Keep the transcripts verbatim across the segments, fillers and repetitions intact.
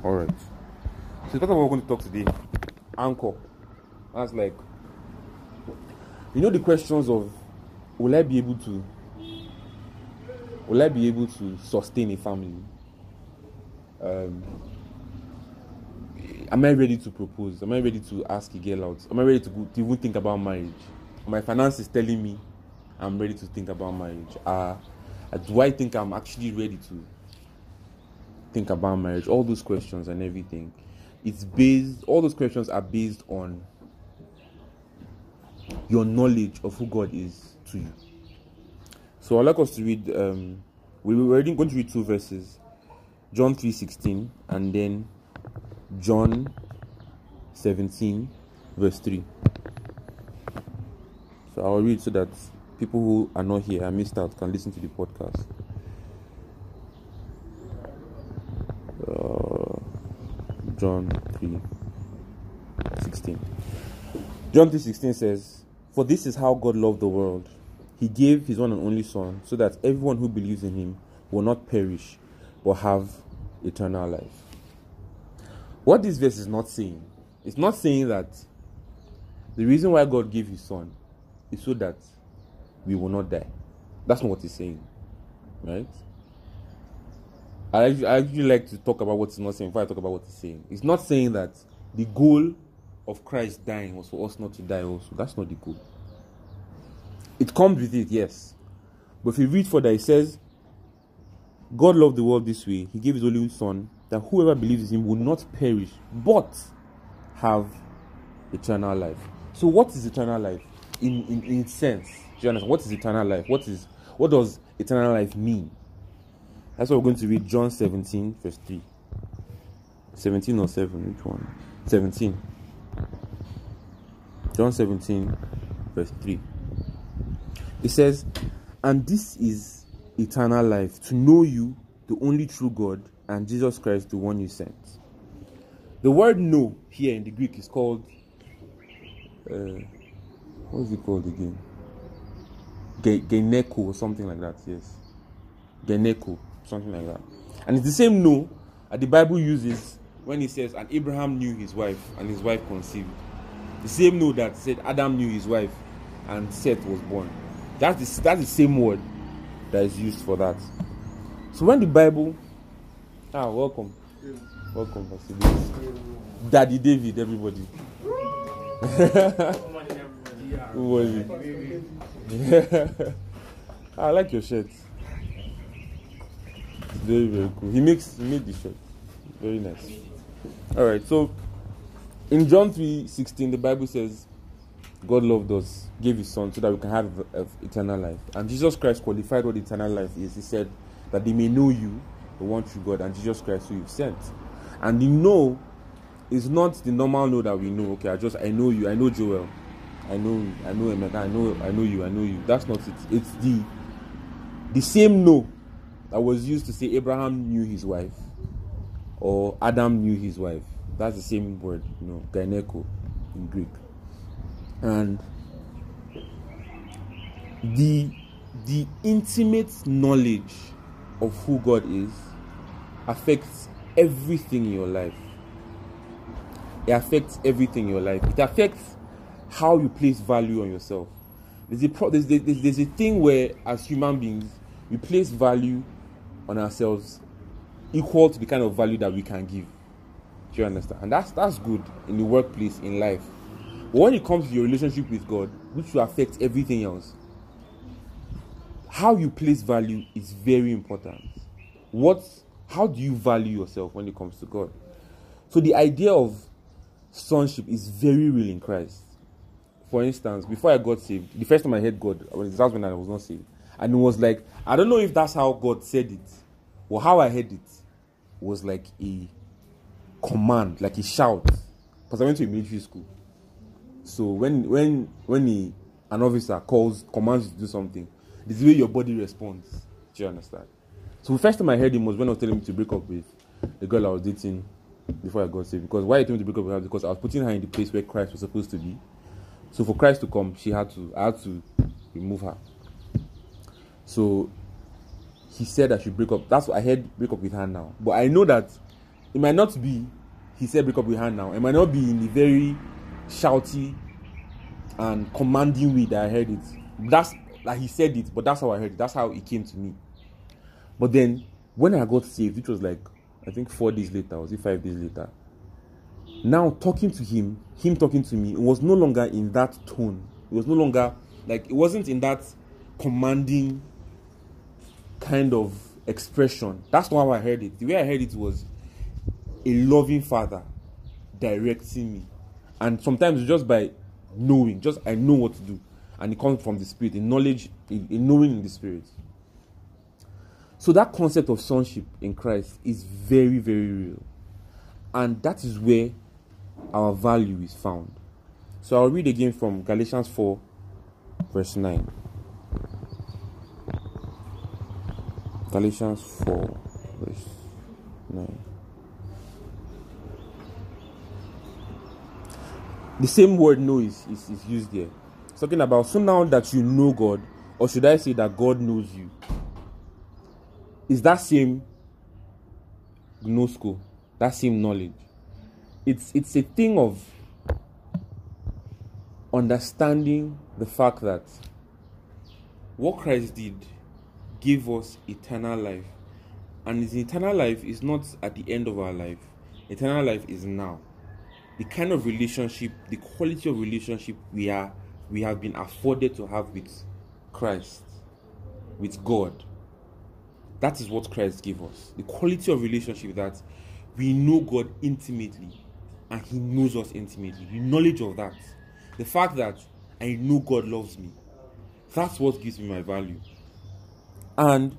All right. So that's what we're going to talk today. Anchor. That's like, you know, the questions of, will I be able to, will I be able to sustain a family? Um, am I ready to propose? Am I ready to ask a girl out? Am I ready to, go, to even think about marriage? My finance is telling me I'm ready to think about marriage. Uh, do I think I'm actually ready to think about marriage? All those questions and everything. It's based, all those questions are based on your knowledge of who God is to you. So I'd like us to read, um, we were already going to read two verses, John three sixteen and then John seventeen verse three. So I'll read so that people who are not here and missed out can listen to the podcast. Uh, John three sixteen. John three sixteen says, "For this is how God loved the world. He gave his one and only Son, so that everyone who believes in him will not perish, but have eternal life." What this verse is not saying, it's not saying that the reason why God gave his Son is so that we will not die. That's not what it's saying, right? I actually, I actually like to talk about what it's not saying before I talk about what it's saying. It's not saying that the goal of Christ dying was for us not to die also. That's not the goal. It comes with it, yes. But if you read further, it says, God loved the world this way. He gave his only Son, that whoever believes in him will not perish, but have eternal life. So what is eternal life? In, in, in sense, do you understand? What is eternal life? What is what does eternal life mean? That's what we're going to read. John seventeen, verse three. seventeen or seven, which one? seventeen. John seventeen, verse three. It says, "And this is eternal life, to know you, the only true God, and Jesus Christ, the one you sent." The word "know" here in the Greek is called, uh, what is it called again? Geneko or something like that, yes. Geneko, something like that. And it's the same "know" that the Bible uses when it says, "And Abraham knew his wife, and his wife conceived." The same "know" that said Adam knew his wife, and Seth was born. That's the, that's the same word that is used for that. So when the Bible, ah, welcome, yeah. welcome, Pastor David. Daddy David, everybody. Who was it? I like your shirt. It's very, very cool. He makes, he made the shirt. Very nice. All right. So in John three sixteen, the Bible says, God loved us, gave his Son so that we can have uh, eternal life. And Jesus Christ qualified what eternal life is. He said that they may know you, the one true God, and Jesus Christ who you've sent. And the know is not the normal know that we know. Okay, I just I know you, I know Joel, I know I know Emeka, I know I know you, I know you. That's not it. It's the the same know that was used to say Abraham knew his wife or Adam knew his wife. That's the same word, you know, gyneko in Greek. And the the intimate knowledge of who God is affects everything in your life. It affects everything in your life. It affects how you place value on yourself. There's a pro- there's, there's, there's a thing where, as human beings, we place value on ourselves equal to the kind of value that we can give. Do you understand? And that's that's good in the workplace, in life. But when it comes to your relationship with God, which will affect everything else, how you place value is very important. What, how do you value yourself when it comes to God? So the idea of sonship is very real in Christ. For instance, before I got saved, the first time I heard God, that's when I was not saved. And it was like, I don't know if that's how God said it, or how I heard it was like a command, like a shout. Because I went to a military school. So when when when he, an officer calls, commands you to do something, this is the way your body responds. Do you understand? So the first time I heard him was when I was telling me to break up with the girl I was dating before I got saved. Because why he told me to break up with her? Because I was putting her in the place where Christ was supposed to be. So for Christ to come, she had to, I had to remove her. So he said I should break up. That's what I heard, break up with her now. But I know that it might not be, he said break up with her now. It might not be in the very shouty and commanding way that I heard it. That's like he said it, but that's how I heard it. That's how it came to me. But then when I got saved, it was like, I think four days later, or was it five days later? Now talking to him, him talking to me, it was no longer in that tone. It was no longer like, it wasn't in that commanding kind of expression. That's not how I heard it. The way I heard it was a loving father directing me. And sometimes just by knowing, just I know what to do. And it comes from the Spirit, in knowledge, in, in knowing in the Spirit. So that concept of sonship in Christ is very, very real. And that is where our value is found. So I'll read again from Galatians four, verse nine. Galatians four, verse nine. The same word know is, is, is used there. It's talking about, so now that you know God, or should I say that God knows you, is that same gnosko, that same knowledge. It's it's a thing of understanding the fact that what Christ did gave us eternal life. And his eternal life is not at the end of our life. Eternal life is now. The kind of relationship, the quality of relationship we are we have been afforded to have with Christ, with God. That is what Christ gave us. The quality of relationship that we know God intimately and he knows us intimately. The knowledge of that. The fact that I know God loves me. That's what gives me my value. And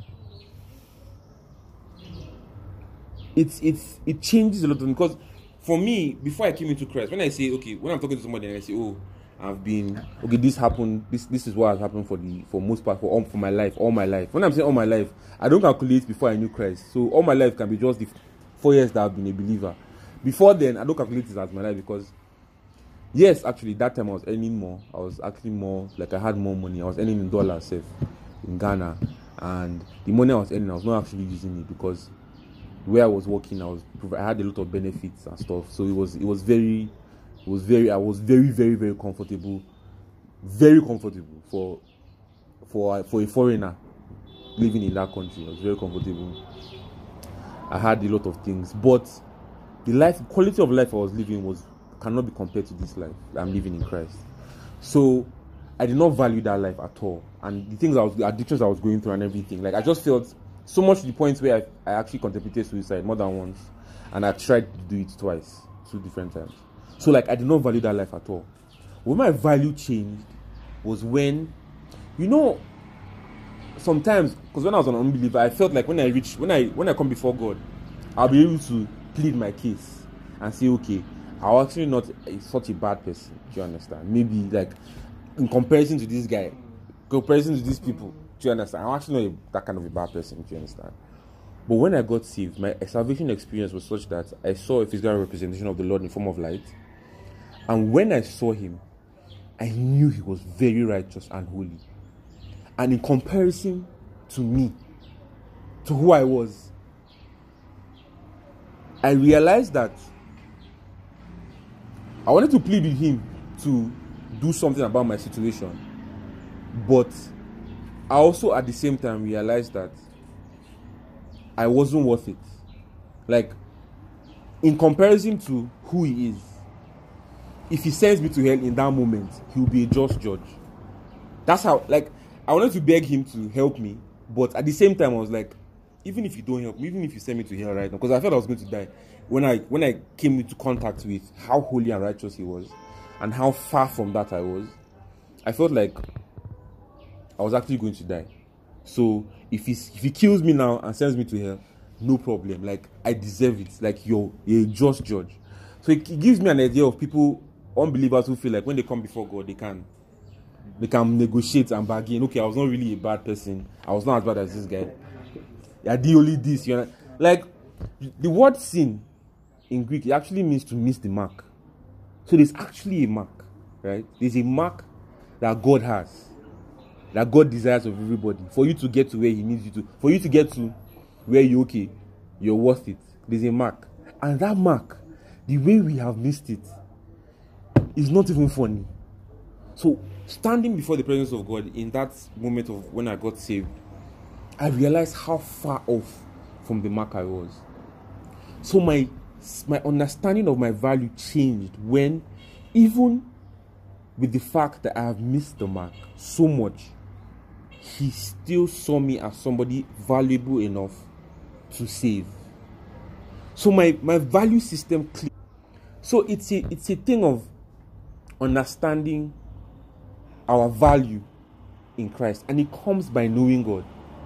it's it's it changes a lot of me, because for me, before I came into Christ, when I say, okay, when I'm talking to somebody and I say, oh, I've been, okay, this happened, this this is what has happened for the, for most part, for all, for my life, all my life. When I'm saying all my life, I don't calculate before I knew Christ. So all my life can be just the four years that I've been a believer. Before then, I don't calculate it as my life, because, yes, actually, that time I was earning more. I was actually more, like I had more money. I was earning in dollars, safe, in Ghana. And the money I was earning, I was not actually using it, because where I was working, I was, I had a lot of benefits and stuff. So it was, it was very, it was very, I was very, very, very comfortable, very comfortable for, for, for a foreigner living in that country. I was very comfortable. I had a lot of things, but the life, quality of life I was living was, cannot be compared to this life I'm living in Christ. So I did not value that life at all. And the things I was, the addictions I was going through and everything, like I just felt so much to the point where I, I actually contemplated suicide more than once, and I tried to do it twice, two different times. So like I did not value that life at all. When my value changed was when, you know, sometimes, because when I was an unbeliever, I felt like when I reach, when I when I come before God, I'll be able to plead my case and say, okay, I'm actually not a, such a bad person. Do you understand? Maybe like in comparison to this guy, comparison to these people. Do you understand? I'm actually not a, that kind of a bad person. Do you understand? But when I got saved, my salvation experience was such that I saw a physical representation of the Lord in the form of light. And when I saw him, I knew he was very righteous and holy. And in comparison to me, to who I was, I realized that I wanted to plead with him to do something about my situation. But I also at the same time realized that I wasn't worth it. Like, in comparison to who he is, if he sends me to hell in that moment, he'll be a just judge. That's how, like, I wanted to beg him to help me, but at the same time I was like, even if you don't help me, even if you send me to hell right now, because I felt I was going to die, when I when I came into contact with how holy and righteous he was, and how far from that I was, I felt like I was actually going to die. So if he if he kills me now and sends me to hell, no problem. Like, I deserve it. Like, you're, you're a just judge. So it, it gives me an idea of people, unbelievers, who feel like when they come before God, they can they can negotiate and bargain. Okay, I was not really a bad person. I was not as bad as this guy. I did only this. You know, like the word sin in Greek, it actually means to miss the mark. So there's actually a mark, right? There's a mark that God has, that God desires of everybody, for you to get to where he needs you to, for you to get to where you're okay, you're worth it. There's a mark. And that mark, the way we have missed it, is not even funny. So, standing before the presence of God in that moment of when I got saved, I realized how far off from the mark I was. So my my understanding of my value changed when, even with the fact that I have missed the mark so much, he still saw me as somebody valuable enough to save. So my, my value system clicked. So it's a it's a thing of understanding our value in Christ, and it comes by knowing God.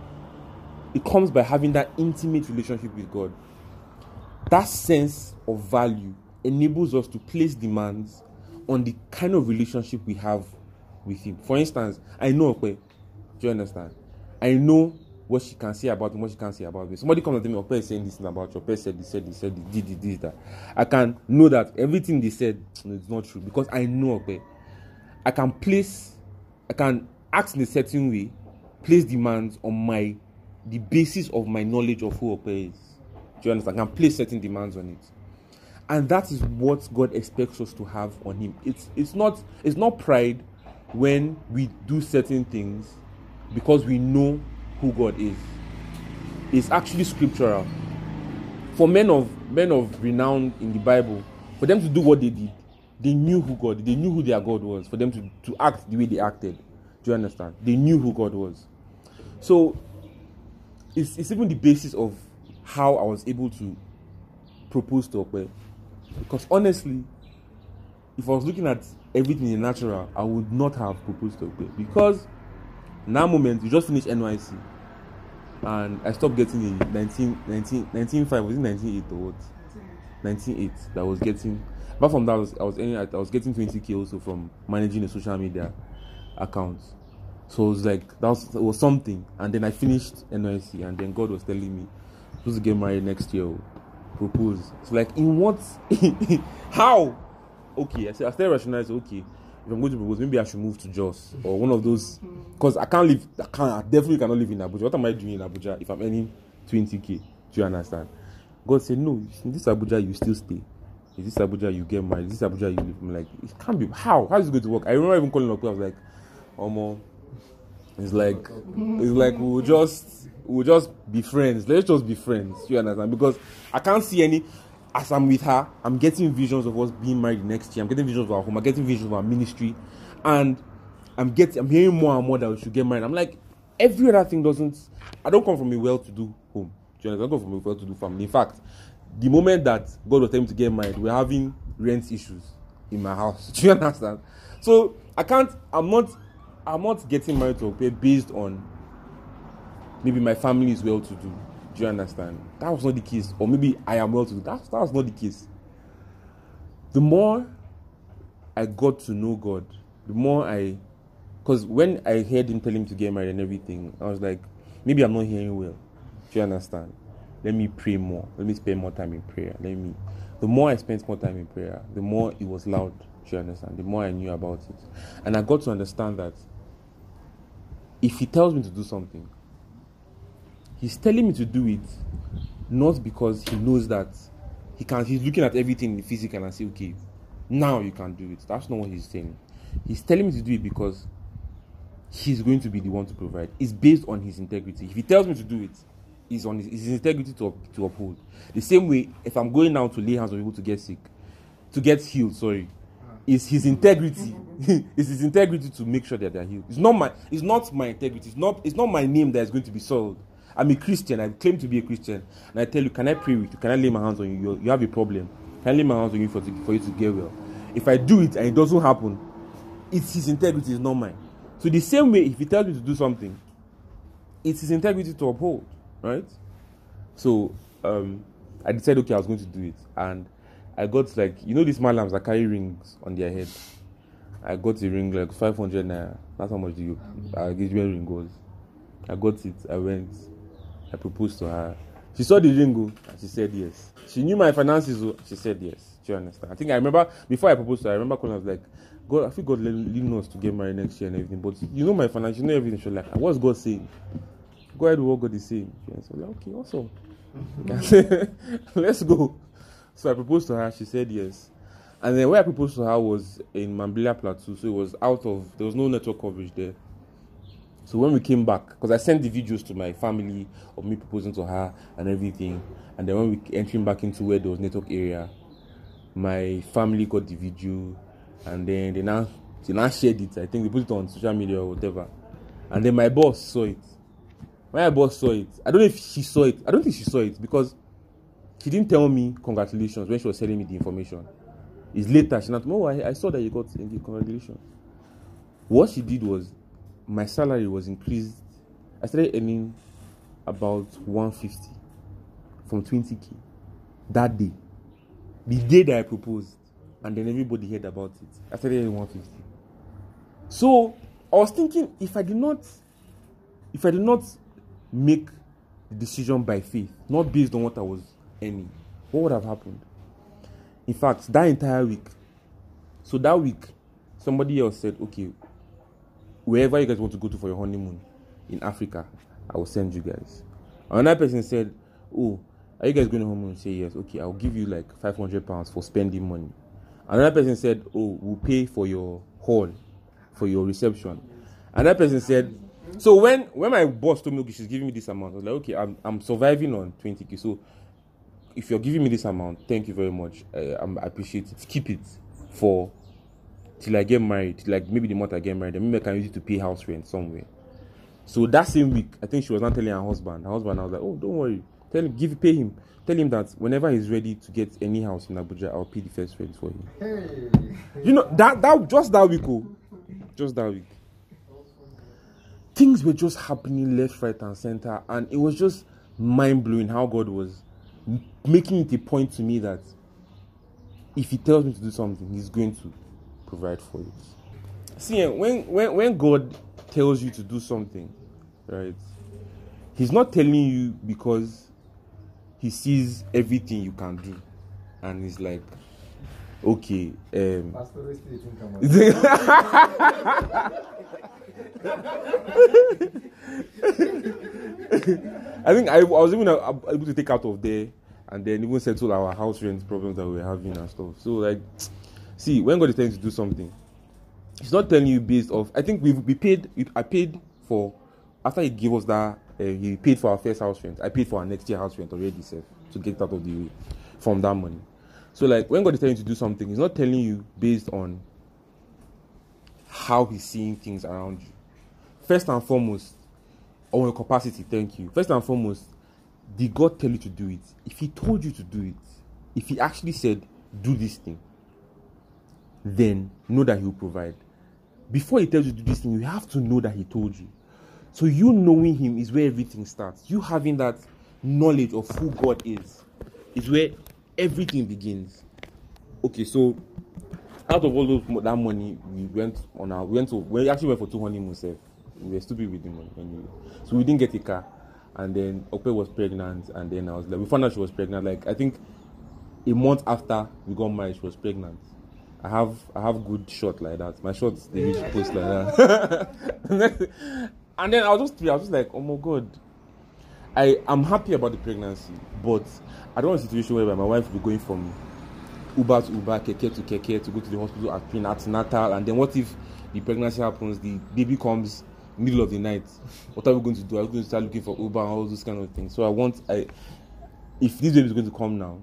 It comes by having that intimate relationship with God. That sense of value enables us to place demands on the kind of relationship we have with him. For instance, I know Okpe. Do you understand? I know what she can say about me, what she can't say about me. Somebody comes and tell me, Okpe is saying this thing about you. Okpe said this, said this, said this, did this, did that. I can know that everything they said is not true because I know Okpe. I can place, I can act in a certain way, place demands on my, the basis of my knowledge of who Okpe is. Do you understand? I can place certain demands on it. And that is what God expects us to have on him. It's it's not it's not pride when we do certain things because we know who God is. It's actually scriptural. For men of men of renown in the Bible, for them to do what they did, they knew who God, they knew who their God was, for them to, to act the way they acted. Do you understand? They knew who God was. So it's it's even the basis of how I was able to propose to Okpe. Because honestly, if I was looking at everything in natural, I would not have proposed to Okpe. Because in that moment, we just finished N Y C. And I stopped getting a nineteen, nineteen, nineteen point five, was it nineteen point eight or what? nineteen point eight that I was getting. Apart from that, I was, I was, earning, I was getting twenty K also from managing a social media account. So it was like, that was, it was something. And then I finished N Y C, and then God was telling me, I'm supposed to get married next year. Propose. So like, in what? How? Okay, I said, I started rationalizing, okay, if I'm going to propose, maybe I should move to Jos or one of those, because I can't live, I can't, I definitely cannot live in Abuja. What am I doing in Abuja if I'm earning twenty K? Do you understand? God said, no, in this Abuja, you still stay. In this Abuja, you get married. In this Abuja, you live. I'm like, it can't be. How? How is it going to work? I remember even calling up, I was like, Omo, it's like, it's like we'll just, we'll just be friends. Let's just be friends. You understand? Because I can't see any. As I'm with her, I'm getting visions of us being married next year. I'm getting visions of our home. I'm getting visions of our ministry, and I'm getting, I'm hearing more and more that we should get married. I'm like, every other thing doesn't. I don't come from a well-to-do home. Do you understand? I don't come from a well-to-do family. In fact, the moment that God was telling me to get married, we're having rent issues in my house. Do you understand? So I can't. I'm not. I'm not getting married to Okpe based on maybe my family is well-to-do. Do you understand? That was not the case. Or maybe I am well-to-do. That, that was not the case. The more I got to know God, the more I... Because when I heard him tell him to get married and everything, I was like, maybe I'm not hearing well. Do you understand? Let me pray more. Let me spend more time in prayer. Let me... The more I spent more time in prayer, the more it was loud. Do you understand? The more I knew about it. And I got to understand that if he tells me to do something, he's telling me to do it not because he knows that he can. He's looking at everything in the physical and say, okay, now you can do it. That's not what he's saying. He's telling me to do it because he's going to be the one to provide. It's based on his integrity. If he tells me to do it, it's on his, it's his integrity to, to uphold. The same way, if I'm going now to lay hands on people to get sick, to get healed, sorry, it's his integrity. It's his integrity to make sure that they're healed. It's not my. It's not my integrity. It's not. It's not my name that is going to be sold. I'm a Christian. I claim to be a Christian. And I tell you, can I pray with you? Can I lay my hands on you? You, you have a problem. Can I lay my hands on you for, for you to get well? If I do it and it doesn't happen, it's his integrity, it's not mine. So the same way, if he tells me to do something, it's his integrity to uphold, right? So um, I decided, okay, I was going to do it. And I got like, you know these malams that carry rings on their head? I got a ring like five hundred naira. That's how much the uh, engagement ring goes. I got it. I went. I proposed to her. She saw the ring go, and she said yes. She knew my finances, so she said yes. Do you understand? I think I remember, before I proposed to her, I remember calling her, I was like, God, I feel God leading us to get married next year and everything, but you know my finances, you know everything. She's like, what's God saying? Go ahead with what God is saying. So I was like, okay, awesome. Let's go. So I proposed to her. She said yes. And then where I proposed to her was in Mambila Plateau. So it was out of, there was no network coverage there. So when we came back, because I sent the videos to my family of me proposing to her and everything. And then when we entering back into where there was network area, my family got the video. And then they now, they now shared it. I think they put it on social media or whatever. And then my boss saw it. When my boss saw it, I don't know if she saw it. I don't think she saw it because she didn't tell me congratulations when she was telling me the information. It's later. She not, oh, I, I saw that you got the congratulations. What she did was, my salary was increased. I started earning about one hundred fifty from twenty K that day. The day that I proposed. And then everybody heard about it. I started earning one hundred fifty. So, I was thinking, if I did not, if I did not make the decision by faith, not based on what I was earning, what would have happened? In fact, that entire week, so that week, somebody else said, okay, wherever you guys want to go to for your honeymoon in Africa, I will send you guys. Another person said, oh, are you guys going to honeymoon? Say yes. Okay, I'll give you like five hundred pounds for spending money. Another person said, oh, we'll pay for your hall, for your reception. Another person said, so when, when my boss told me, okay, she's giving me this amount, I was like, okay, I'm, I'm surviving on twenty K. So if you're giving me this amount, thank you very much. I, I appreciate it. Keep it for till I get married. Like maybe the month I get married, then maybe I can use it to pay house rent somewhere. So that same week, I think she was not telling her husband. Her husband, I was like, oh, don't worry. Tell him, give, pay him. Tell him that whenever he's ready to get any house in Abuja, I'll pay the first rent for him. Hey. You know, that that just that week, oh, just that week. Things were just happening left, right, and center, and it was just mind-blowing how God was making it a point to me that if He tells me to do something, He's going to provide for it. See, when when when God tells you to do something, right, He's not telling you because He sees everything you can do, and He's like, okay, um, I think I, I was even able to take out of there and then even settle our house rent problems that we were having and stuff. So, like, see, when God is telling you to do something, He's not telling you based off. I think we we paid. I paid for after He gave us that. Uh, he paid for our first house rent. I paid for our next year house rent already, sir, to get out of the way from that money. So, like, when God is telling you to do something, He's not telling you based on how He's seeing things around you. First and foremost, on your capacity, thank you. First and foremost, did God tell you to do it? If He told you to do it, if He actually said, do this thing, then know that He will provide. Before He tells you to do this thing, you have to know that He told you. So you knowing Him is where everything starts. You having that knowledge of who God is, is where everything begins. Okay, so out of all those, that money, we went on our, we went to, we actually went for two honeymoons. We were stupid with the money anyway. So we didn't get a car. And then Ope was pregnant, and then I was like, we found out she was pregnant. Like, I think a month after we got married, she was pregnant. I have I have good shot like that. My shots, they reach post like that. And then I was just I was just like, oh my God. I am happy about the pregnancy, but I don't want a situation where my wife will be going from Uber to Uber, Keke to Keke, to go to the hospital at prenatal, and then what if the pregnancy happens, the baby comes middle of the night? What are we going to do? Are we going to start looking for Uber and all those kind of things? So I want, I, if this baby is going to come now,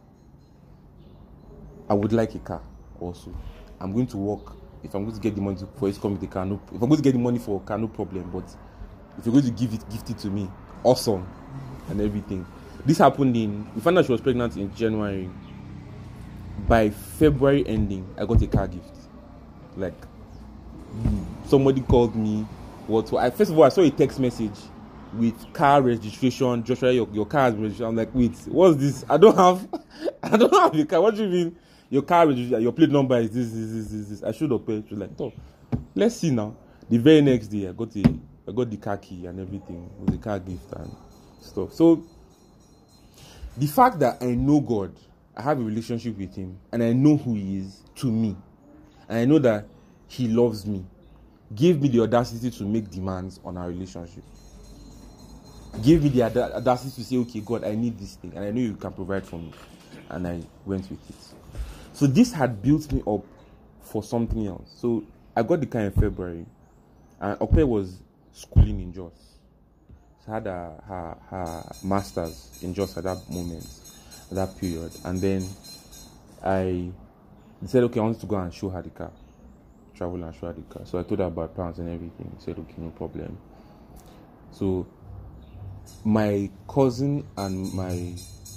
I would like a car also. I'm going to work. If I'm going to get the money to, for it to come with the car, no, if I'm going to get the money for a car, no problem. But if you're going to give it, gift it to me, awesome, and everything. This happened in, we found out she was pregnant in January. By February ending, I got a car gift. Like, somebody called me. What? I, first of all, I saw a text message with car registration. Joshua, your, your car is registered. I'm like, wait, what's this? I don't have, I don't have a car. What do you mean? Your car registration, your plate number is this, this, this, this, this. I showed up. She was like, oh, let's see now. The very next day, I got the, I got the car key and everything. It was a car gift and stuff. So, the fact that I know God, I have a relationship with Him, and I know who He is to me, and I know that He loves me, gave me the audacity to make demands on our relationship. Give me the audacity to say, okay, God, I need this thing, and I know You can provide for me. and I went with it. So this had built me up for something else. So I got the car in February, and Ope was schooling in Jos. She had her, her, her master's in Jos at that moment, at that period. And then I said, okay, I wanted to go and show her the car, travel and show her the car. So I told her about plans and everything. She said, okay, no problem. So my cousin and my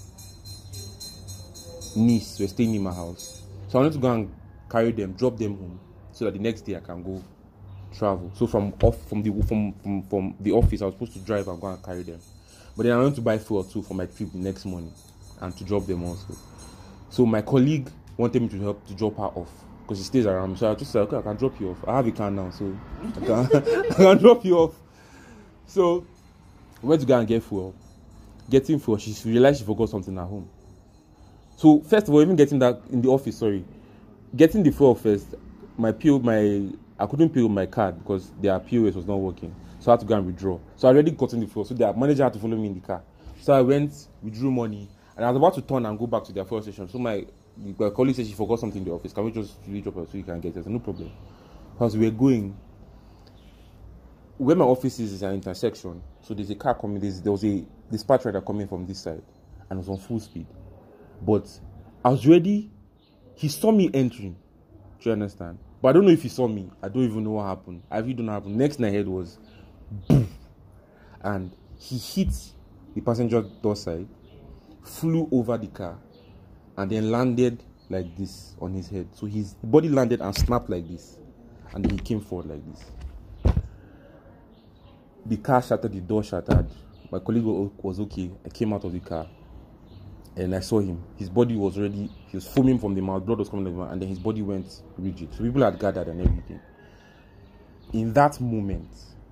niece were staying in my house. So I wanted to go and carry them, drop them home, so that the next day I can go travel. So from off from the from, from from the office, I was supposed to drive and go and carry them. But then I went to buy fuel too for my trip the next morning and to drop them also. So my colleague wanted me to help to drop her off because she stays around me. So I just said, okay, I can drop you off. I have a car now, so I can, I can drop you off. So we went to go and get fuel. Getting fuel, she realized she forgot something at home. So first of all, even getting that in the office, sorry, getting the fuel first, my P O, my I couldn't pay with my card because their P O S was not working. So I had to go and withdraw. So I already gotten the fuel. So the manager had to follow me in the car. So I went, withdrew money, and I was about to turn and go back to their fuel station. So my, my colleague said she forgot something in the office. Can we just really drop her so you can get it? No problem. Because we were going, where my office is is an intersection. So there's a car coming, there's, there was a dispatch rider coming from this side, and it was on full speed. But I was ready. He saw me entering. Do you understand? But I don't know if he saw me. I don't even know what happened. I really don't know what happened. Next thing I heard was boom. And he hit the passenger door side, flew over the car, and then landed like this on his head. So his body landed and snapped like this. And then he came forward like this. The car shattered, the door shattered. My colleague was okay. I came out of the car. And I saw him. His body was already, he was foaming from the mouth, blood was coming out of the mouth, and then his body went rigid. So people had gathered and everything. In that moment,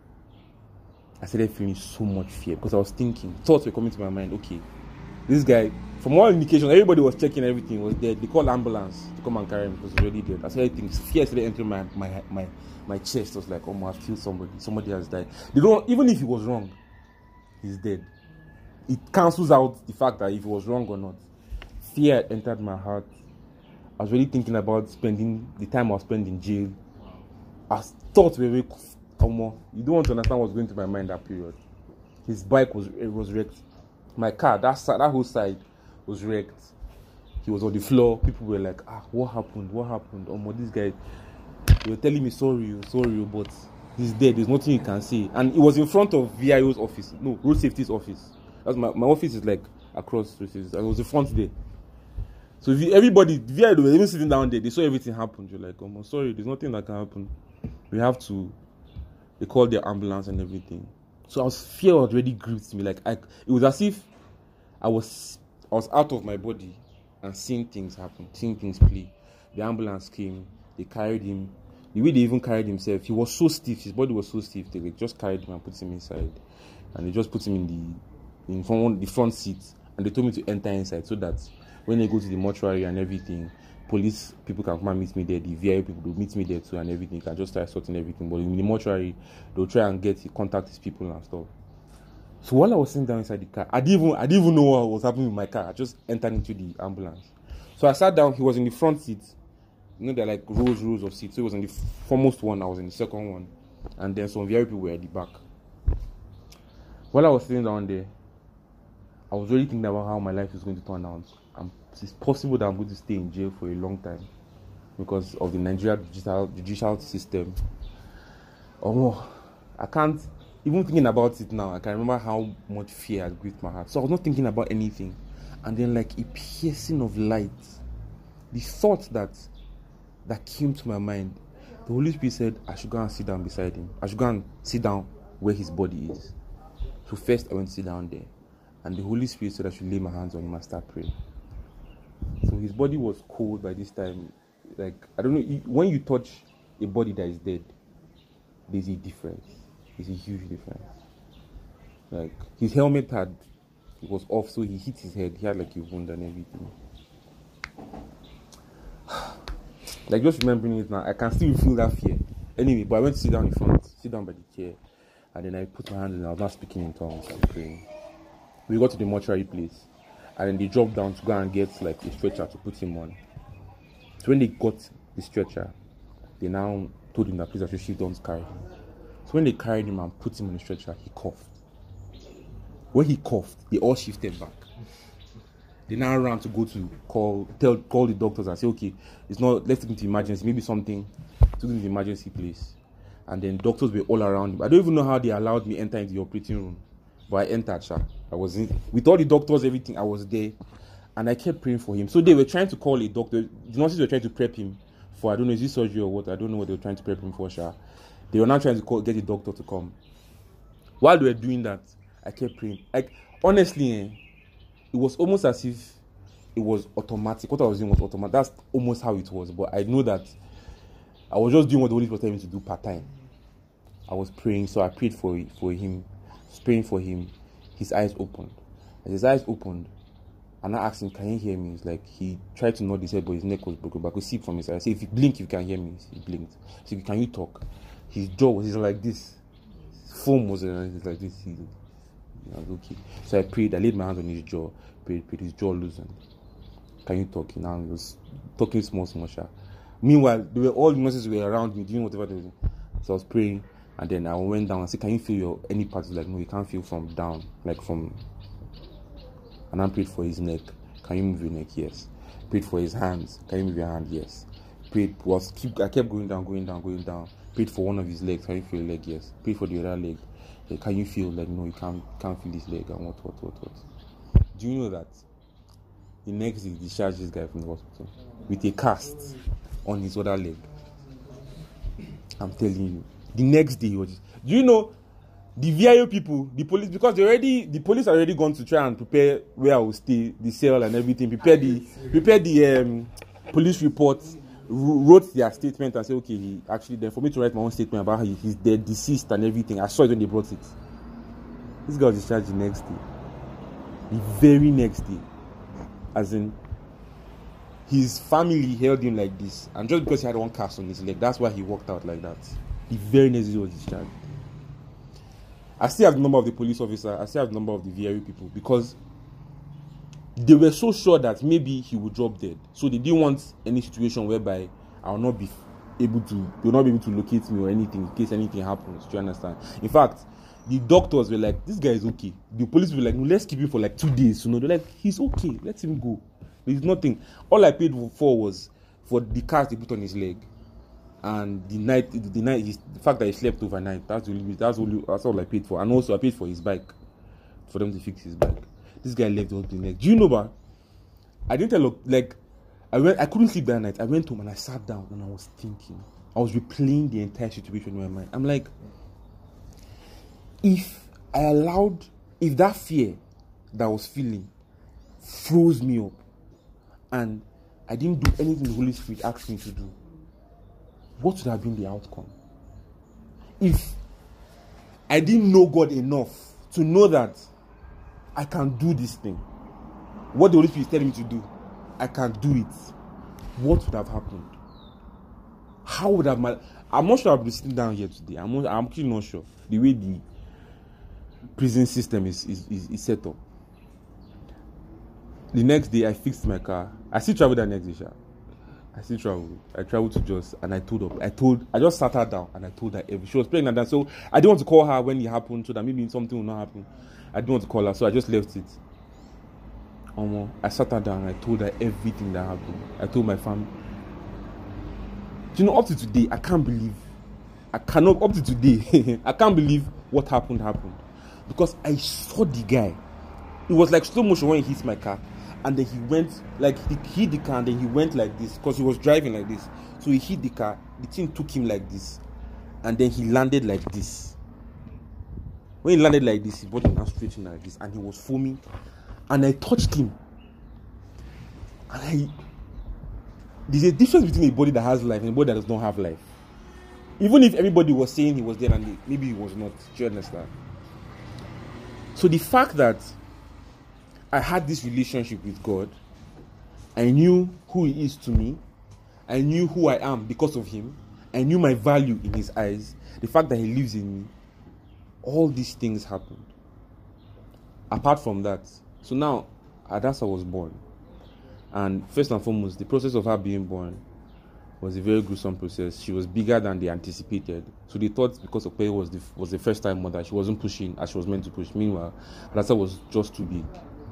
I started feeling so much fear because I was thinking, thoughts were coming to my mind, okay, this guy, from all indications, everybody was checking everything, was dead. They called ambulance to come and carry him because he was already dead. I started thinking, fear started entering my, my, my, my chest. I was like, oh my, I've killed somebody. Somebody has died. They don't, even if he was wrong, he's dead. It cancels out the fact that if it was wrong or not. Fear entered my heart. I was really thinking about spending the time I was spending in jail. I thought we were um, you don't want to understand what was going through my mind that period. His bike was it was wrecked. My car, that side, that whole side was wrecked. He was on the floor. People were like, ah, what happened? What happened? Oh, this guy, they were telling me sorry, sorry, but he's dead. There's nothing you can say. And it was in front of V I O's office. No, road safety's office. That's my, my office is like across the street. I was the front there. So if you, everybody, V I O, they were even sitting down there, they saw everything happen. You're like, oh, I'm sorry, there's nothing that can happen. We have to, they called their ambulance and everything. So I was, fear already gripped me. Like, I, it was as if I was, I was out of my body and seeing things happen, seeing things play. The ambulance came, they carried him. The way they even carried himself, he was so stiff, his body was so stiff, they just carried him and put him inside. And they just put him in the, in front, the front seat, and they told me to enter inside so that when they go to the mortuary and everything, police people can come and meet me there, the V I P people will meet me there too and everything, can just start sorting everything. But in the mortuary, they'll try and get contact these people and stuff. So while I was sitting down inside the car, I didn't even I didn't even know what was happening with my car. I just entered into the ambulance. So I sat down, he was in the front seat. You know, there are like rows, rows of seats. So he was in the foremost one, I was in the second one. And then some V I P people were at the back. While I was sitting down there, I was really thinking about how my life is going to turn out. Um, it's possible that I'm going to stay in jail for a long time because of the Nigeria digital judicial system. Oh, I can't, even thinking about it now, I can remember how much fear had gripped my heart. So I was not thinking about anything. And then like a piercing of light, the thought that, that came to my mind, the Holy Spirit said, I should go and sit down beside him. I should go and sit down where his body is. So first I went to sit down there. And the Holy Spirit said I should lay my hands on him and start praying. So his body was cold by this time. Like, I don't know, when you touch a body that is dead, there's a difference. There's a huge difference. Like, his helmet had, it was off, so he hit his head. He had like a wound and everything. Like, just remembering it now, I can still feel that fear. Anyway, but I went to sit down in front, sit down by the chair. And then I put my hands in, I was not speaking in tongues and praying. We got to the mortuary place. and then they dropped down to go and get like a stretcher to put him on. So when they got the stretcher, they now told him that please actually don't carry him. So when they carried him and put him on the stretcher, he coughed. When he coughed, they all shifted back. They now ran to go to call tell call the doctors and say, okay, it's not, let's take him to emergency, maybe something, took him to the emergency place. And then doctors were all around him. I don't even know how they allowed me enter into the operating room. But I entered, sha. I was in, with all the doctors, everything, I was there. And I kept praying for him. So they were trying to call a doctor. The nurses were trying to prep him for, I don't know, is this surgery or what? I don't know what they were trying to prep him for, sha. They were now trying to call, get the doctor to come. While they were doing that, I kept praying. Like, honestly, eh, it was almost as if it was automatic. What I was doing was automatic. That's almost how it was. But I know that I was just doing what the Holy Spirit was telling me to do part-time. I was praying, so I prayed for, for him. Praying for him, his eyes opened. As his eyes opened, and I asked him, can you hear me? He's like, he tried to nod his head, but his neck was broken. But I could see from his eyes. I said, if you blink, you can hear me. He blinked. I said, can you talk? His jaw was like this. His foam was like this. He, I was okay. So I prayed. I laid my hand on his jaw. Prayed, prayed. His jaw loosened. Can you talk? Now he was talking small, small. Sha. Meanwhile, they were, all the nurses were around me doing whatever they were doing. So I was praying. And then I went down and said, can you feel your any part? He's like, no, you can't feel from down, like from. And I prayed for his neck. Can you move your neck? Yes. Prayed for his hands. Can you move your hand? Yes. Prayed was keep. I kept going down, going down, going down. Prayed for one of his legs. Can you feel your leg? Yes. Prayed for the other leg. Like, can you feel like no, you can't can't feel this leg and what what what what. Do you know that the next day they discharged this guy from the hospital with a cast on his other leg? I'm telling you. The next day, he was. Do you know the V I O people, the police, because they already, the police are already gone to try and prepare where I will stay, the cell and everything. Prepare the, prepare the um, police report, wrote their statement and said, okay, he actually then for me to write my own statement about how he, he's dead, deceased and everything. I saw it when they brought it. This guy was discharged the next day, the very next day, as in. His family held him like this, and just because he had one cast on his leg, that's why he walked out like that. The very next day he was discharged. I still have the number of the police officer, I still have the number of the V I O people, because they were so sure that maybe he would drop dead. So they didn't want any situation whereby I will not be able to, they will not be able to locate me or anything in case anything happens. Do you understand? In fact, the doctors were like, this guy is okay. The police were like, no, let's keep him for like two days. You know, they're like, he's okay, let him go. There's nothing. All I paid for was for the cast they put on his leg. And the night, the night, the fact that he slept overnight, that's really, that's all, that's all I paid for. And also I paid for his bike, for them to fix his bike. This guy left the hospital next. Do you know, but I didn't tell, like, I went, I couldn't sleep that night. I went home and I sat down and I was thinking. I was replaying the entire situation in my mind. I'm like, if I allowed, if that fear that I was feeling froze me up, and I didn't do anything the Holy Spirit asked me to do, what would have been the outcome? If I didn't know God enough to know that I can do this thing, what the Holy Spirit is telling me to do, I can do it, what would have happened? How would have my... I'm not sure I'll be sitting down here today. I'm, not, I'm actually not sure. The way the prison system is, is, is, is set up. The next day, I fixed my car. I still traveled that next day, sha. I still traveled. I traveled to Jos, and I told her. I told. I just sat her down, and I told her everything. She was pregnant, and so I didn't want to call her when it happened, so that maybe something will not happen. I didn't want to call her, so I just left it. Um, I sat her down, and I told her everything that happened. I told my family. Do you know, up to today, I can't believe. I cannot, up to today, I can't believe what happened happened. Because I saw the guy. It was like slow motion when he hit my car. And then he went, like, he hit the car and then he went like this. Because he was driving like this. So he hit the car. The thing took him like this. And then he landed like this. When he landed like this, his body was stretching like this. And he was foaming. And I touched him. And I... There's a difference between a body that has life and a body that does not have life. Even if everybody was saying he was dead and maybe he was not. Do you understand? So the fact that I had this relationship with God, I knew who He is to me, I knew who I am because of Him, I knew my value in His eyes, the fact that He lives in me, all these things happened. Apart from that, so now, Hadassah was born. And first and foremost, the process of her being born was a very gruesome process. She was bigger than they anticipated. So they thought because Okpe was the was the first time mother, she wasn't pushing as she was meant to push. Meanwhile, Hadassah was just too big.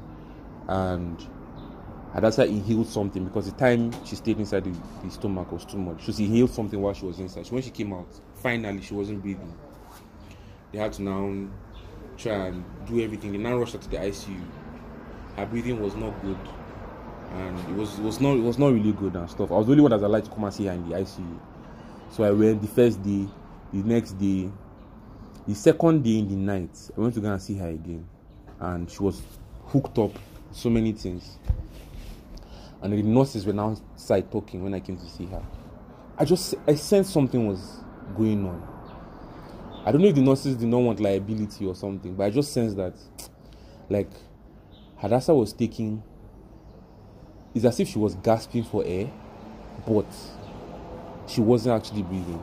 And Hadassah inhaled something because the time she stayed inside the, the stomach was too much. So she inhaled something while she was inside. So when she came out, finally she wasn't breathing. They had to now try and do everything. They now rushed her to the I C U. Her breathing was not good. And it was it was not it was not really good and stuff. I was the only one that was allowed to come and see her in the I C U. So I went the first day, the next day, the second day in the night, I went to go and see her again. And she was hooked up, so many things. And the nurses were now outside talking when I came to see her. I just I sensed something was going on. I don't know if the nurses did not want liability or something, but I just sensed that, like, Hadassah was taking. It's as if she was gasping for air, but she wasn't actually breathing.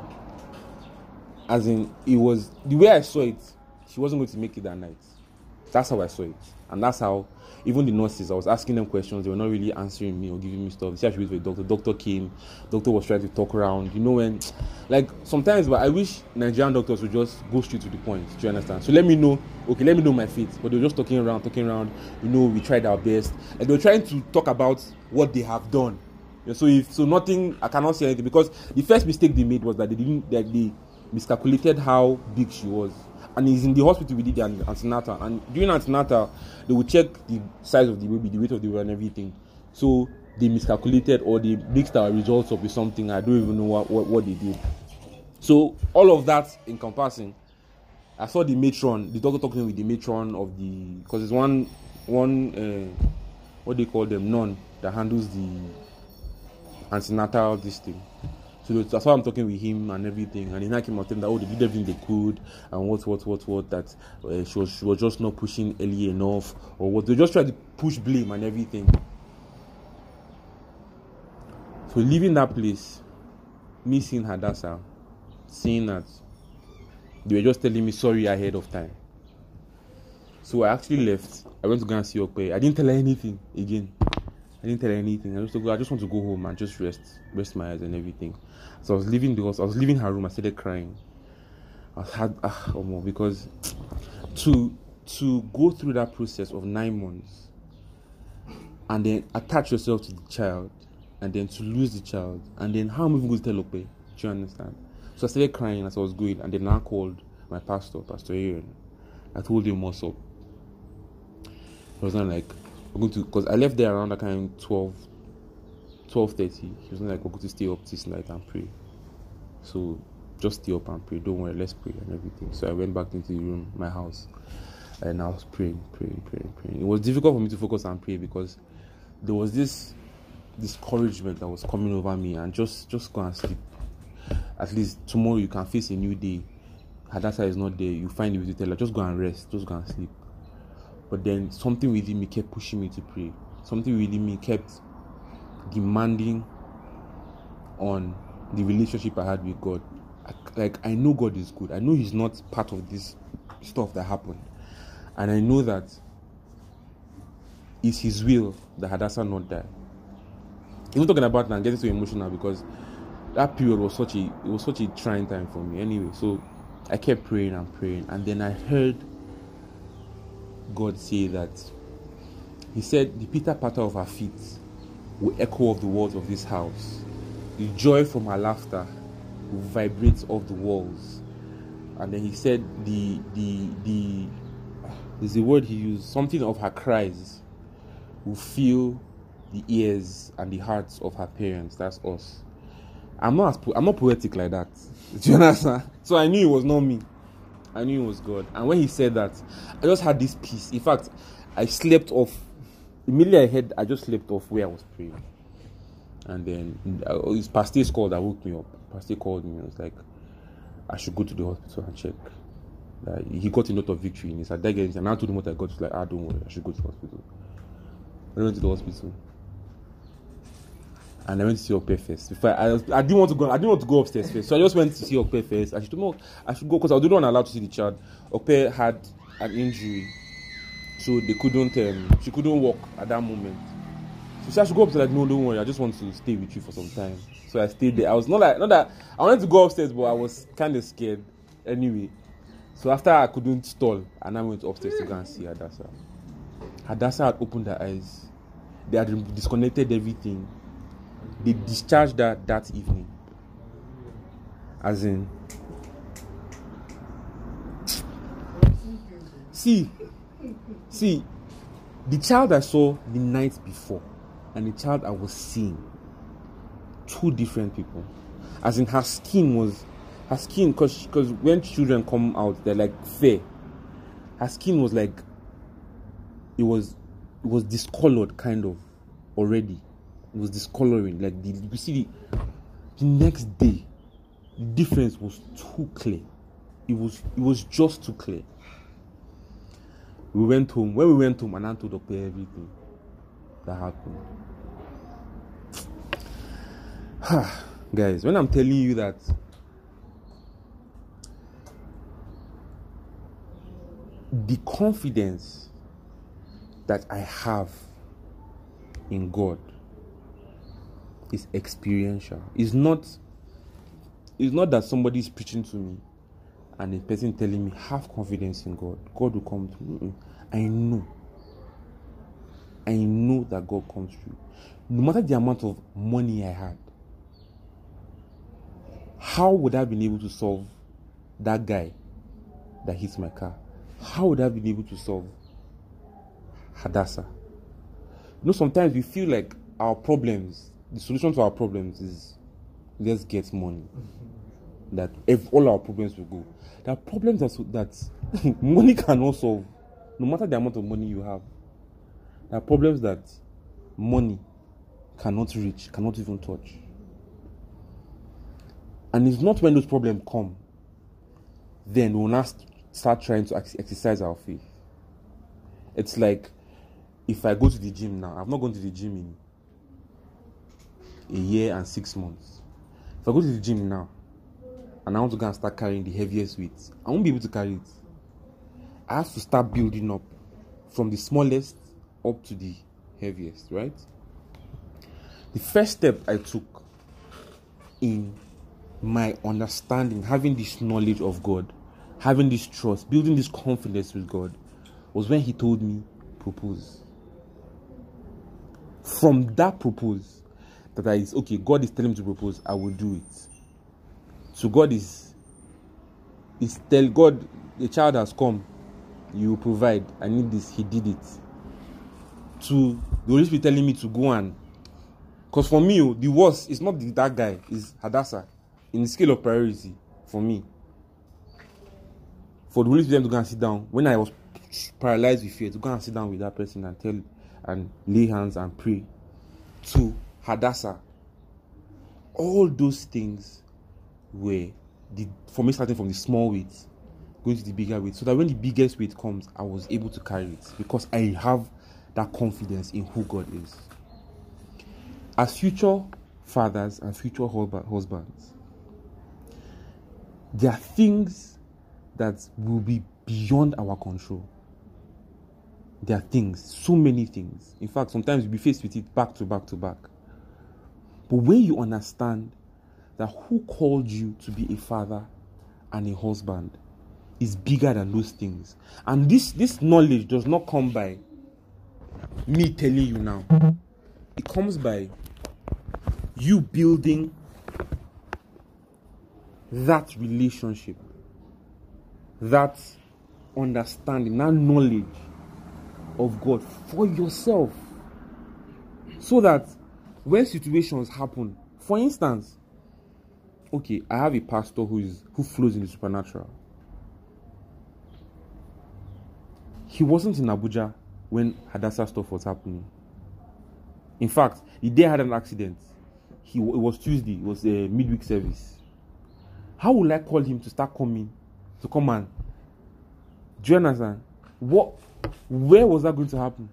As in, it was the way I saw it, she wasn't going to make it that night. That's how I saw it. And that's how, even the nurses, I was asking them questions, they were not really answering me or giving me stuff. They said I should wait for the doctor. Doctor came, doctor was trying to talk around. You know when, like, sometimes, but I wish Nigerian doctors would just go straight to the point. Do you understand? So let me know, okay, let me know my fate. But they were just talking around, talking around. You know, we tried our best. And they were trying to talk about what they have done. Yeah, so if so, nothing, I cannot say anything because the first mistake they made was that they didn't, that they miscalculated how big she was. And he's in the hospital with the antenatal. And during antenatal, they will check the size of the baby, the weight of the baby, and everything. So they miscalculated or they mixed our results up with something. I don't even know what, what, what they did. So all of that encompassing, I saw the matron, the doctor talking with the matron of the, because it's one, one uh, what do you call them, nun that handles the antenatal this thing. So that's why I'm talking with him and everything. And then I came out telling that, oh, they did everything they could and what, what, what, what, that uh, she, was, she was just not pushing early enough or what. They just tried to push blame and everything. So leaving that place, me seeing Hadassah, seeing that they were just telling me sorry ahead of time. So I actually left. I went to go and see Okpe. I didn't tell her anything again. I didn't tell her anything. I just, go, I just want to go home and just rest, rest my eyes and everything. So I was leaving the house. I was leaving her room. I started crying. I had ah, oh, more, because to to go through that process of nine months and then attach yourself to the child and then to lose the child and then how am I even going to tell Okpe? Do you understand? So I started crying as I was going and then I called my pastor, Pastor Aaron. I told him what's up. It was not like we're going to, because I left there around that kind of twelve, twelve thirty. He was not like, we're going to stay up this night and pray. So just stay up and pray. Don't worry, let's pray and everything. So I went back into the room, my house, and I was praying, praying, praying, praying. It was difficult for me to focus and pray because there was this discouragement that was coming over me, and just, just go and sleep. At least tomorrow you can face a new day. Hadassah is not there. You find it with the teller. Just go and rest. Just go and sleep. But then something within me kept pushing me to pray. Something within me kept demanding on the relationship I had with God. Like, I know God is good. I know He's not part of this stuff that happened. And I know that it's His will that Hadassah not die. Even talking about that, I'm getting so emotional because that period was such a it was such a trying time for me. Anyway, so I kept praying and praying, and then I heard God say that He said the pitter patter of her feet will echo of the walls of this house. The joy from her laughter will vibrate off the walls. And then He said the the the there's a word He used, something of her cries will fill the ears and the hearts of her parents. That's us. I'm not as po- I'm not poetic like that. Do you understand? So I knew it was not me. I knew it was God. And when He said that, I just had this peace. In fact, I slept off. Immediately I heard, I just slept off where I was praying. And then uh, it's Pastor's call that woke me up. Pastor called me and was like, I should go to the hospital and check. Uh, he got a note of victory and he said, I get it. And I told him what I got. He's like, ah, don't worry, I should go to the hospital. I went to the hospital. And I went to see Okpe first. Before I, I, I didn't want to go. I didn't want to go upstairs first, so I just went to see Okpe first. And she told me I should go because I was not allowed to see the child. Okpe had an injury So they couldn't, um, she couldn't walk at that moment. So she had to go up to like, no, don't worry, I just want to stay with you for some time. So I stayed there. I was not like, not that, I wanted to go upstairs, but I was kind of scared anyway. So after I couldn't stall, and I went upstairs to go and see Hadassah. Hadassah had opened her eyes. They had disconnected everything. They discharged her that evening. As in, see, see, the child I saw the night before and the child I was seeing, two different people. As in, her skin was, her skin, because because when children come out, they're like fair. Her skin was like, it was, it was discolored kind of already. It was discoloring. Like the, you see, the, the next day, the difference was too clear. It was, it was just too clear. We went home. When we went home, and I told Doctor everything that happened. Guys, when I'm telling you that the confidence that I have in God is experiential. It's not, it's not that somebody is preaching to me and a person telling me, have confidence in God. God will come to me. I know. I know that God comes through. No matter the amount of money I had, how would I have been able to solve that guy that hits my car? How would I have been able to solve Hadassah? You know, sometimes we feel like our problems, the solution to our problems is let's get money. Mm-hmm. That if all our problems will go. There are problems that, that money cannot solve, no matter the amount of money you have. There are problems that money cannot reach, cannot even touch. And it's not when those problems come, then we'll now start trying to exercise our faith. It's like, if I go to the gym now, I've not gone to the gym in a year and six months. If I go to the gym now, and I want to go and start carrying the heaviest weights, I won't be able to carry it. I have to start building up from the smallest up to the heaviest, right? The first step I took in my understanding, having this knowledge of God, having this trust, building this confidence with God, was when he told me, propose. From that propose, that I is, okay, God is telling me to propose, I will do it. So God is, is tell God, the child has come, you will provide, I need this, he did it. To the Holy Spirit telling me to go and, because for me, the worst is not the, that guy, is Hadassah, in the scale of priority, for me. For the Holy Spirit to go and sit down, when I was paralyzed with fear, to go and sit down with that person and tell, and lay hands and pray to Hadassah. All those things were the, for me, starting from the small weight, going to the bigger weight, so that when the biggest weight comes, I was able to carry it, because I have that confidence in who God is. As future fathers and future husbands, there are things that will be beyond our control. There are things, so many things. In fact, sometimes you'll be faced with it back to back to back. But when you understand that who called you to be a father and a husband is bigger than those things. And this, this knowledge does not come by me telling you now. It comes by you building that relationship, that understanding, that knowledge of God for yourself. So that when situations happen, for instance, okay, I have a pastor who is who flows in the supernatural. He wasn't in Abuja when Hadassah stuff was happening. In fact, the day I had an accident, he it was Tuesday, it was a midweek service. How will I call him to start coming, to come and, do you understand? What, where was that going to happen?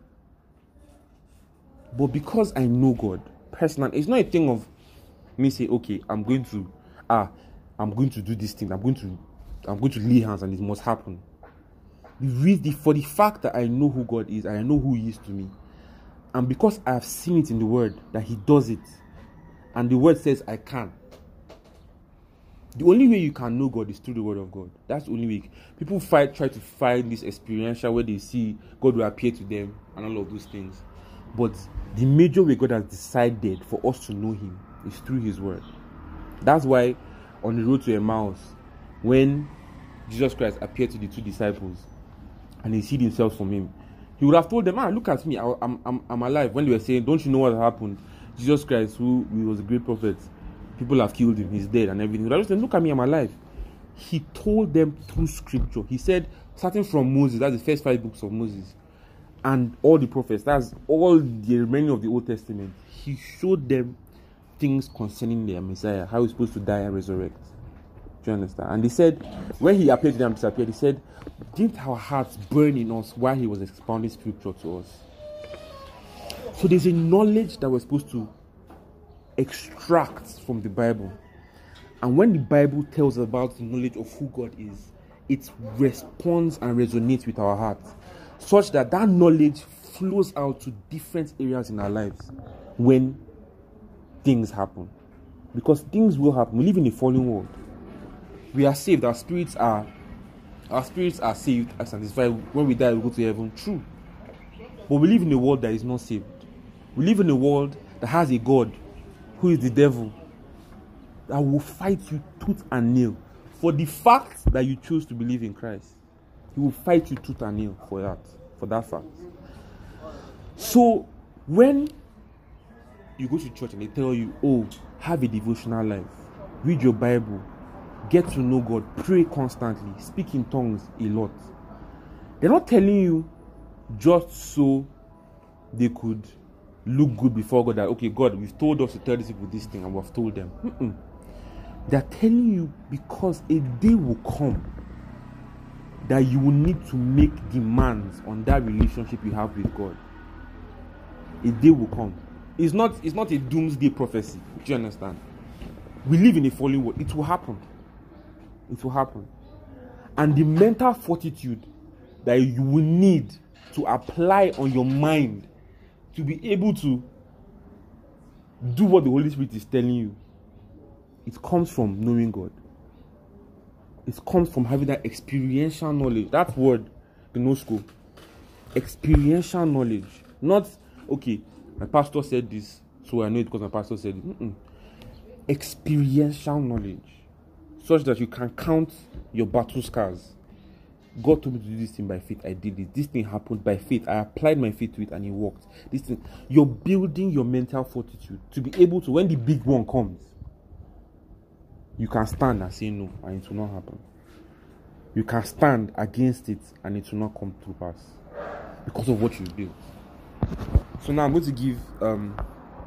But because I know God personally, it's not a thing of me say, okay, I'm going to, ah, I'm going to do this thing. I'm going to, I'm going to lay hands and it must happen. The reason, for the fact that I know who God is and I know who He is to me, and because I have seen it in the Word that He does it, and the Word says I can. The only way you can know God is through the Word of God. That's the only way. People fight, try to find this experiential where they see God will appear to them and all of those things. But the major way God has decided for us to know Him is through His Word. That's why on the road to Emmaus, when Jesus Christ appeared to the two disciples and He hid Himself from Him, He would have told them, ah, look at me, I, I'm, I'm, I'm alive. When they were saying, don't you know what happened? Jesus Christ, who, who was a great prophet, people have killed Him, He's dead and everything. But I said, look at me, I'm alive. He told them through scripture. He said, starting from Moses, that's the first five books of Moses, and all the prophets, that's all the remaining of the Old Testament, He showed them things concerning their Messiah, how He's supposed to die and resurrect. Do you understand? And they said, when He appeared to them, disappeared, He said, didn't our hearts burn in us while He was expounding scripture to us? So there's a knowledge that we're supposed to extract from the Bible. And when the Bible tells us about the knowledge of who God is, it responds and resonates with our hearts, such that that knowledge flows out to different areas in our lives when things happen. Because things will happen. We live in a fallen world. We are saved. Our spirits are our spirits are saved and sanctified. When we die, we go to heaven. True. But we live in a world that is not saved. We live in a world that has a God who is the devil, that will fight you tooth and nail for the fact that you choose to believe in Christ. He will fight you tooth and nail for that, for that fact. So when you go to church and they tell you, oh, have a devotional life, read your Bible, get to know God, pray constantly, speak in tongues a lot, they're not telling you just so they could look good before God, that, okay, God, we've told us to tell these people this thing and we've told them. Mm-mm. They're telling you because a day will come that you will need to make demands on that relationship you have with God. A day will come. It's not, it's not a doomsday prophecy. Do you understand? We live in a fallen world. It will happen. It will happen. And the mental fortitude that you will need to apply on your mind to be able to do what the Holy Spirit is telling you, it comes from knowing God. It comes from having that experiential knowledge. That word, gnosko, experiential knowledge. Not, okay, my pastor said this, so I know it because my pastor said it. Mm-mm. Experiential knowledge, such that you can count your battle scars. God told me to do this thing by faith. I did it. This thing happened by faith. I applied my faith to it and it worked. This thing, you're building your mental fortitude to be able to, when the big one comes, you can stand and say no, and it will not happen. You can stand against it and it will not come to pass because of what you built. So now I'm going to give um,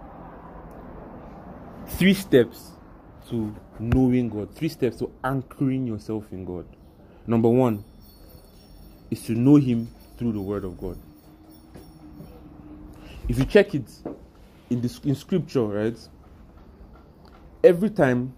three steps to knowing God, three steps to anchoring yourself in God. Number one is to know Him through the Word of God. If you check it in the in Scripture, right, every time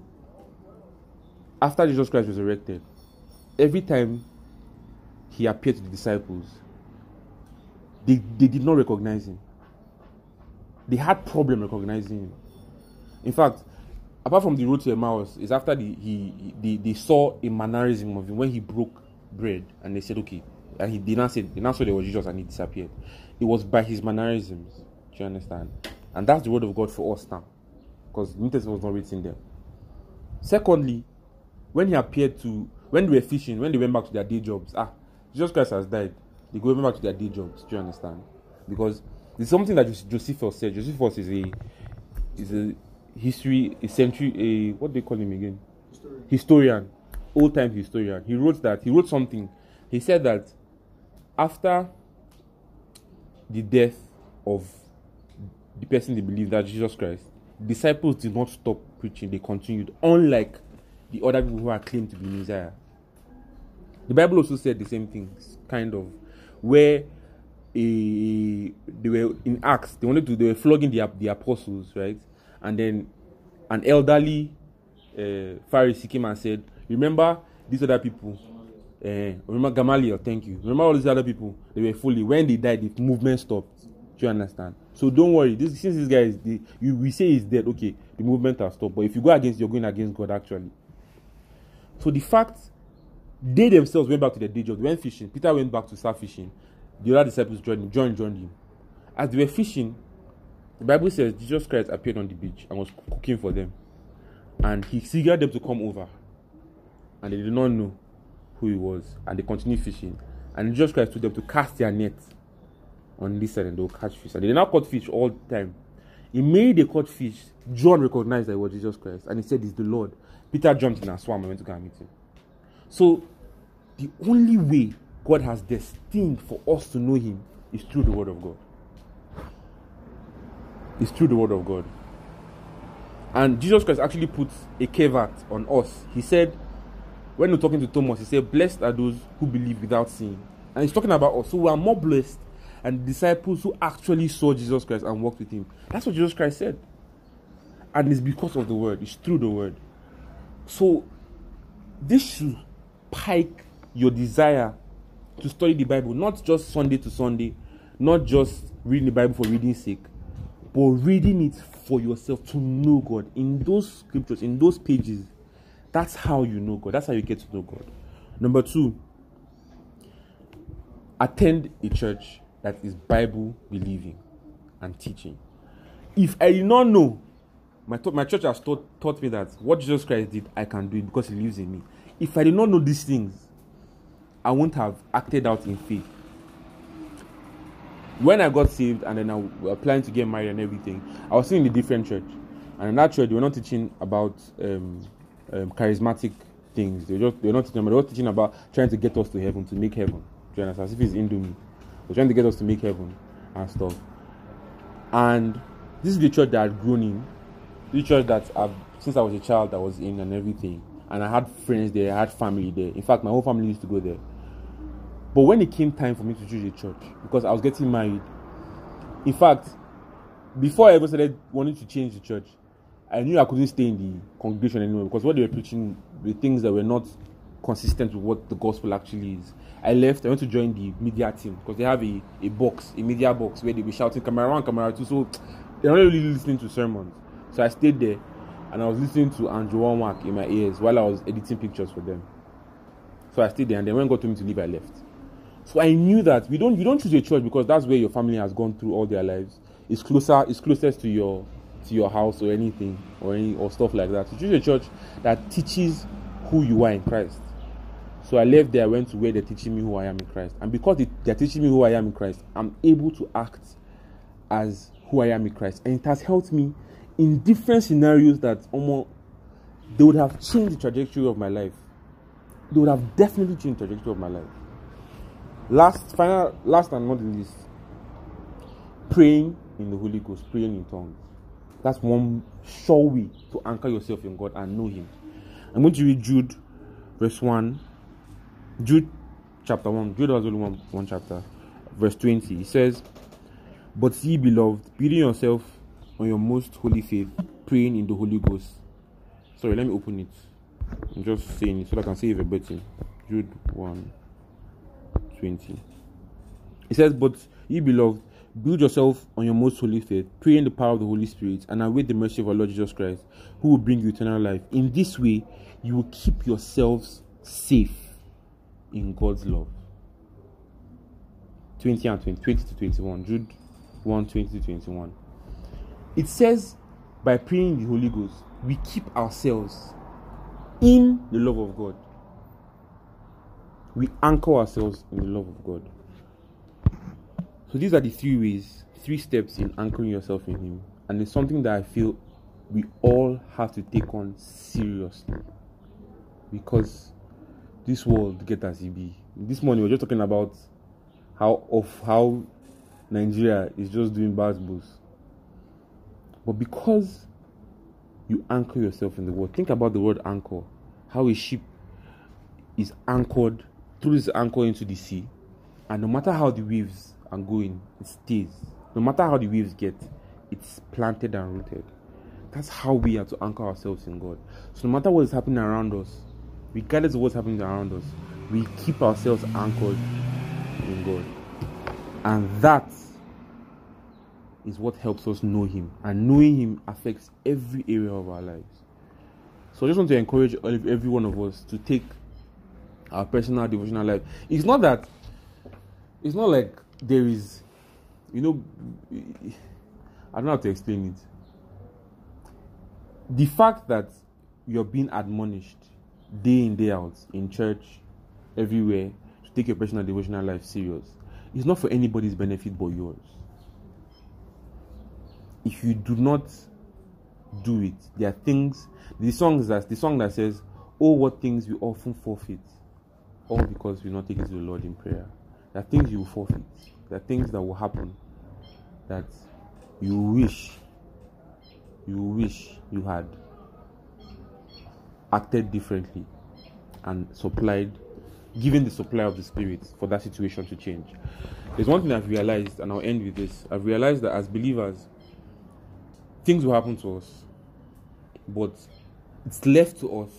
after Jesus Christ was resurrected, every time He appeared to the disciples, they, they did not recognize Him. They had problem recognizing Him. In fact, apart from the road to Emmaus, it's after the, he, he, they, they saw a mannerism of Him when He broke bread, and they said, okay, and he did not say, they now saw there was Jesus and He disappeared. It was by His mannerisms. Do you understand? And that's the word of God for us now, because the New Testament was not written there. Secondly, when He appeared to, when they were fishing, when they went back to their day jobs, ah, Jesus Christ has died. They go back to their day jobs. Do you understand? Because it's something that Josephus said. Josephus is a is a history, a century, a what do they call him again? Historian. Historian, old time historian. He wrote that. He wrote something. He said that after the death of the person they believed, that Jesus Christ, disciples did not stop preaching. They continued, unlike the other people who are claimed to be Messiah. The Bible also said the same thing, kind of, where a, they were in Acts, they wanted to, they were flogging the, the apostles, right? And then an elderly uh, Pharisee came and said, remember these other people, Uh, remember Gamaliel, thank you. Remember all these other people? They were fully. When they died, the movement stopped. Do you understand? So don't worry. This since this guy is, the, you we say he's dead. Okay, the movement has stopped. But if you go against, you're going against God actually. So the fact they themselves went back to their day job. They went fishing. Peter went back to start fishing. The other disciples joined him. John joined him. As they were fishing, the Bible says Jesus Christ appeared on the beach and was cooking for them, and he signaled them to come over, and they did not know who he was, and they continued fishing. And Jesus Christ told them to cast their net on this side and they'll catch fish. And they did not caught fish all the time. Immediately they caught fish, John recognized that it was Jesus Christ and he said, "It's the Lord." Peter jumped in and swam and went to go and meet him. So the only way God has destined for us to know him is through the word of God. It's through the word of God. And Jesus Christ actually puts a caveat on us. He said, when we're talking to Thomas, he said, "Blessed are those who believe without seeing." And he's talking about us. So we are more blessed and the disciples who actually saw Jesus Christ and walked with him. That's what Jesus Christ said. And it's because of the word. It's through the word. So this should pike your desire to study the Bible, not just Sunday to Sunday, not just reading the Bible for reading's sake, but reading it for yourself to know God. In those scriptures, in those pages, that's how you know God. That's how you get to know God. Number two, attend a church that is Bible believing and teaching. If I did not know, my, th- my church has taught, taught me that what Jesus Christ did, I can do it because he lives in me. If I did not know these things, I wouldn't have acted out in faith. When I got saved and then I was planning to get married and everything, I was still in a different church. And in that church, they were not teaching about um, um, charismatic things. They were just they were not teaching, they were teaching about trying to get us to heaven, to make heaven. Do you understand? As if it's Indomie. They're trying to get us to make heaven and stuff. And this is the church that I had grown in. This church that I've, since I was a child, I was in and everything. And I had friends there, I had family there. In fact, my whole family used to go there. But when it came time for me to choose a church, because I was getting married, in fact, before I ever started wanting to change the church, I knew I couldn't stay in the congregation anymore because what they were preaching were things that were not consistent with what the gospel actually is. I left, I went to join the media team because they have a, a box, a media box where they be shouting camera one, camera two, so they're not really listening to sermons. So I stayed there and I was listening to Andrew Wommack in my ears while I was editing pictures for them. So I stayed there, and then when God told me to leave, I left. So I knew that we don't you don't choose a church because that's where your family has gone through all their lives. It's closer, it's closest to your to your house or anything or any or stuff like that. You choose a church that teaches who you are in Christ. So I left there, I went to where they're teaching me who I am in Christ. And because they, they're teaching me who I am in Christ, I'm able to act as who I am in Christ. And it has helped me in different scenarios that almost they would have changed the trajectory of my life. They would have definitely changed the trajectory of my life. Last, final, last and not the least, praying in the Holy Ghost, praying in tongues. That's one sure way to anchor yourself in God and know Him. I'm going to read Jude, verse one. Jude, chapter one. Jude has only one, one chapter. Verse twenty. It says, "But ye, beloved, building yourself on your most holy faith, praying in the Holy Ghost." Sorry, let me open it. I'm just saying it so that I can say it verbatim. Jude one, twenty. It says, "But ye, beloved, build yourself on your most holy faith, pray in the power of the Holy Spirit, and await the mercy of our Lord Jesus Christ, who will bring you eternal life. In this way, you will keep yourselves safe in God's love." twenty and twenty, twenty to twenty-one. Jude one, twenty to twenty-one. It says, by praying in the Holy Ghost, we keep ourselves in the love of God. We anchor ourselves in the love of God. So these are the three ways, three steps in anchoring yourself in Him. And it's something that I feel we all have to take on seriously. Because this world get as it be. This morning we were just talking about how of how Nigeria is just doing bad boost. But because you anchor yourself in the word, think about the word anchor. How a ship is anchored, through this anchor into the sea, and no matter how the waves are going, it stays. No matter how the waves get, it's planted and rooted. That's how we have to anchor ourselves in God. So no matter what is happening around us, regardless of what's happening around us, we keep ourselves anchored in God. And that is what helps us know Him. And knowing Him affects every area of our lives. So I just want to encourage every one of us to take our personal devotional life. It's not that, it's not like there is, you know, I don't know how to explain it. The fact that you're being admonished day in, day out, in church, everywhere, to take your personal devotional life serious, is not for anybody's benefit but yours. If you do not do it, there are things, the songs that the song that says, "Oh, what things we often forfeit, all because we not take it to the Lord in prayer." There are things you will forfeit. There are things that will happen that you wish, you wish you had acted differently and supplied, given the supply of the Spirit for that situation to change. There's one thing I've realized, and I'll end with this. I've realized that as believers, things will happen to us, but it's left to us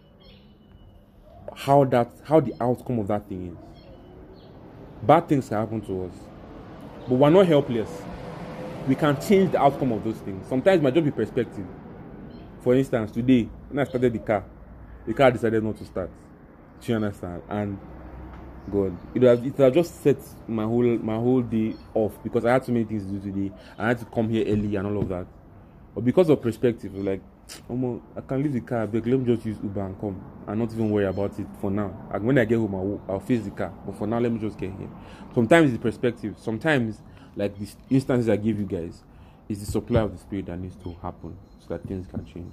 how that how the outcome of that thing is. Bad things can happen to us, but we're not helpless. We can change the outcome of those things. Sometimes it might just be perspective. For instance, today when I started the car, the car decided not to start. Do you understand? And God, it has it has just set my whole my whole day off because I had so many things to do today. I had to come here early and all of that. But because of perspective, like, oh, I can leave the car, but let me just use Uber and come and not even worry about it for now. And when I get home, I'll, I'll face the car. But for now, let me just get here. Sometimes it's perspective. Sometimes, like these instances I give you guys, it's the supply of the Spirit that needs to happen so that things can change.